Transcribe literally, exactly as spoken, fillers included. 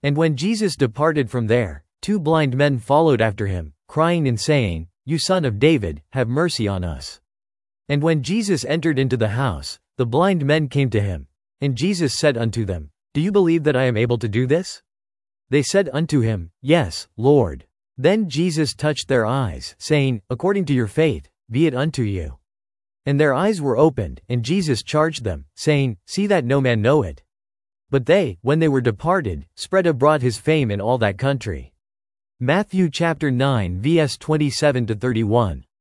And when Jesus departed from there, two blind men followed after him, crying and saying, "You Son of David, have mercy on us." And when Jesus entered into the house, the blind men came to him. And Jesus said unto them, "Do you believe that I am able to do this?" They said unto him, "Yes, Lord." Then Jesus touched their eyes, saying, "According to your faith, be it unto you." And their eyes were opened, and Jesus charged them, saying, "See that no man know it." But they, when they were departed, spread abroad his fame in all that country. Matthew chapter nine verse twenty-seven to thirty-one.